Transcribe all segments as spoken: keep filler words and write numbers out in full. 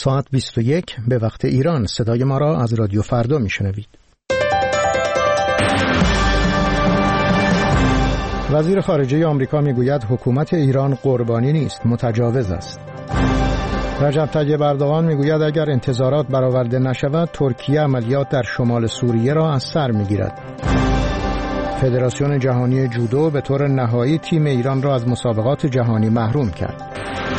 ساعت بیست و یک به وقت ایران. صدای ما را از رادیو فردا میشنوید. وزیر خارجه آمریکا میگوید حکومت ایران قربانی نیست، متجاوز است. رجب طیب اردوغان میگوید اگر انتظارات برآورده نشود ترکیه عملیات در شمال سوریه را از سر میگیرد. فدراسیون جهانی جودو به طور نهایی تیم ایران را از مسابقات جهانی محروم کرد.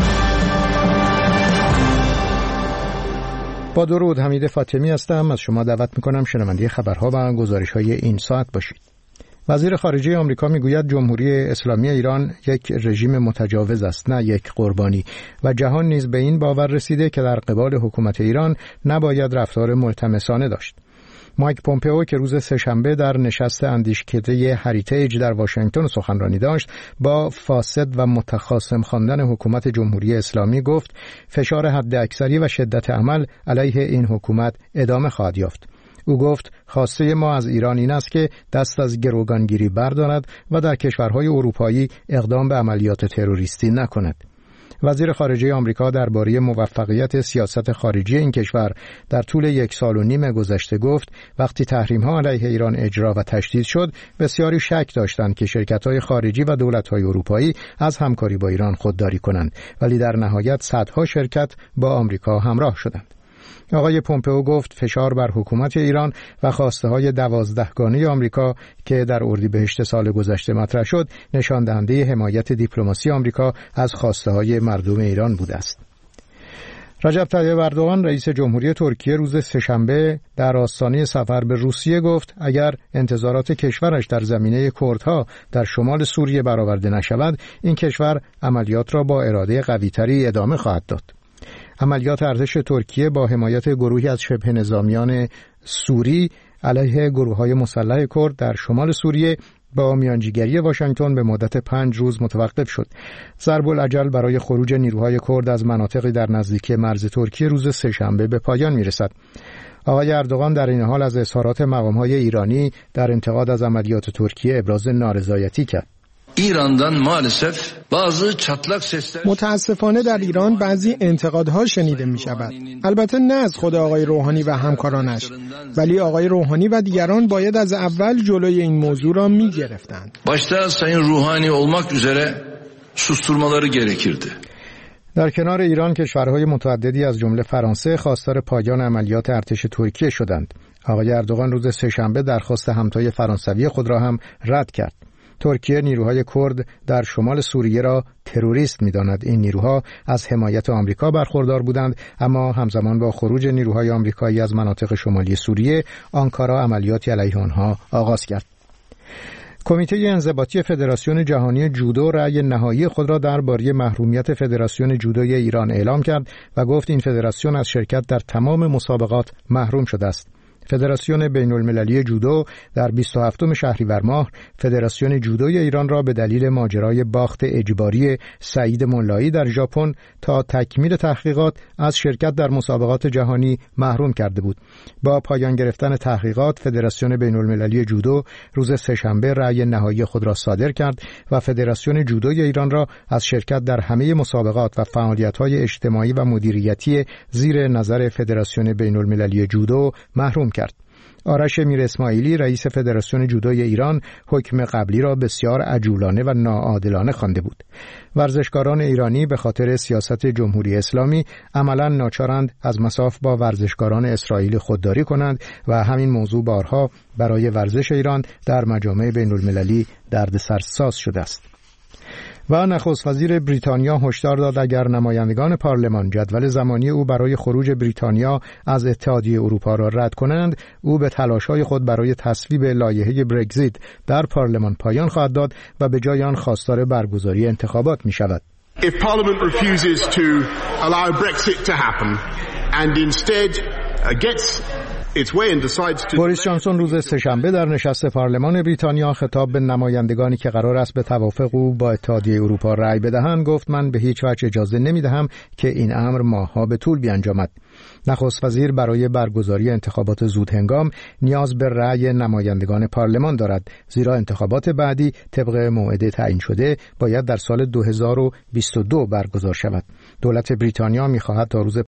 با درود، حمید فاطمی هستم. از شما دعوت میکنم شنونده خبرها و گزارش‌های این ساعت باشید. وزیر خارجه آمریکا میگوید جمهوری اسلامی ایران یک رژیم متجاوز است، نه یک قربانی، و جهان نیز به این باور رسیده که در قبال حکومت ایران نباید رفتار ملتمسانه داشت. مایک پومپئو که روز سه‌شنبه در نشست اندیشکده هریتیج در واشنگتن سخنرانی داشت، با فاسد و متخاصم خواندن حکومت جمهوری اسلامی گفت فشار حداکثری و شدت عمل علیه این حکومت ادامه خواهد یافت. او گفت خواسته ما از ایران این است که دست از گروگانگیری بردارد و در کشورهای اروپایی اقدام به عملیات تروریستی نکند. وزیر خارجه آمریکا درباره موفقیت سیاست خارجی این کشور در طول یک سال و نیم گذشته گفت وقتی تحریم‌ها علیه ایران اجرا و تشدید شد بسیاری شک داشتند که شرکت‌های خارجی و دولت‌های اروپایی از همکاری با ایران خودداری کنند، ولی در نهایت صدها شرکت با آمریکا همراه شدند. آقای پومپئو گفت فشار بر حکومت ایران و خواسته‌های دوازدهگانه آمریکا که در اردیبهشت سال گذشته مطرح شد نشان دهنده حمایت دیپلماسی آمریکا از خواسته‌های مردم ایران بوده است. رجب طیب اردوغان رئیس جمهوری ترکیه روز سه‌شنبه در آستانه سفر به روسیه گفت اگر انتظارات کشورش در زمینه کردها در شمال سوریه برآورده نشود این کشور عملیات را با اراده قوی‌تری ادامه خواهد داد. عملیات ارتش ترکیه با حمایت گروهی از شبه نظامیان سوری علیه گروه‌های مسلح کرد در شمال سوریه با میانجیگری واشنگتن به مدت پنج روز متوقف شد. ضرب الاجل برای خروج نیروهای کرد از مناطقی در نزدیکی مرز ترکیه روز سه‌شنبه به پایان می‌رسد. آقای اردوغان در این حال از اظهارات مقام‌های ایرانی در انتقاد از عملیات ترکیه ابراز نارضایتی کرد. ایراندان maalesef bazı çatlak sesler متاسفانه در ایران بعضی انتقادها شنیده می شود. البته نه از خود آقای روحانی و همکارانش، ولی آقای روحانی و دیگران باید از اول جلوی این موضوع را می گرفتند. başta Sayın Ruhani olmak üzere susturmaları gerekirdi. در کنار ایران کشورهای متعددی از جمله فرانسه خواستار پایان عملیات ارتش ترکیه شدند. آقای اردوغان روز سه‌شنبه درخواست همتای فرانسوی خود را هم رد کرد. ترکیه نیروهای کرد در شمال سوریه را تروریست می‌داند. این نیروها از حمایت آمریکا برخوردار بودند، اما همزمان با خروج نیروهای آمریکایی از مناطق شمالی سوریه آنکارا عملیاتی علیه آنها آغاز کرد. کمیته انضباطی فدراسیون جهانی جودو رأی نهایی خود را درباره محرومیت فدراسیون جودوی ایران اعلام کرد و گفت این فدراسیون از شرکت در تمام مسابقات محروم شده است. فدراسیون بین المللی جودو در بیست و هفتم شهریور ماه فدراسیون جودوی ایران را به دلیل ماجرای باخت اجباری سعید مولایی در ژاپن تا تکمیل تحقیقات از شرکت در مسابقات جهانی محروم کرده بود. با پایان گرفتن تحقیقات فدراسیون بین المللی جودو روز سه‌شنبه رأی نهایی خود را صادر کرد و فدراسیون جودوی ایران را از شرکت در همه مسابقات و فعالیت‌های اجتماعی و مدیریتی زیر نظر فدراسیون بین المللی جودو محروم کرد. آرش میر اسماعیلی رئیس فدراسیون جودوی ایران حکم قبلی را بسیار عجولانه و ناعادلانه خوانده بود. ورزشکاران ایرانی به خاطر سیاست جمهوری اسلامی عملاً ناچارند از مصاف با ورزشکاران اسرائیلی خودداری کنند و همین موضوع بارها برای ورزش ایران در مجامع بین المللی دردسرساز شده است. و نخست وزیر بریتانیا هشدار داد اگر نمایندگان پارلمان جدول زمانی او برای خروج بریتانیا از اتحادیه اروپا را رد کنند، او به تلاش‌های خود برای تصویب لایحه برگزیت در پارلمان پایان خواهد داد و به جای آن خواستار برگزاری انتخابات می‌شود. If Parliament refuses to allow Brexit to happen and instead gets بوریس جانسون روز سه‌شنبه در نشست پارلمان بریتانیا خطاب به نمایندگانی که قرار است به توافق او با اتحادیه اروپا رأی بدهند گفت من به هیچ وجه اجازه نمی‌دهم که این امر ماه‌ها به طول بیانجامد. نخست وزیر برای برگزاری انتخابات زودهنگام نیاز به رأی نمایندگان پارلمان دارد، زیرا انتخابات بعدی طبق موعد تعیین شده باید در سال دو هزار و بیست و دو برگزار شود. دولت بریتانیا می‌خواهد تا روز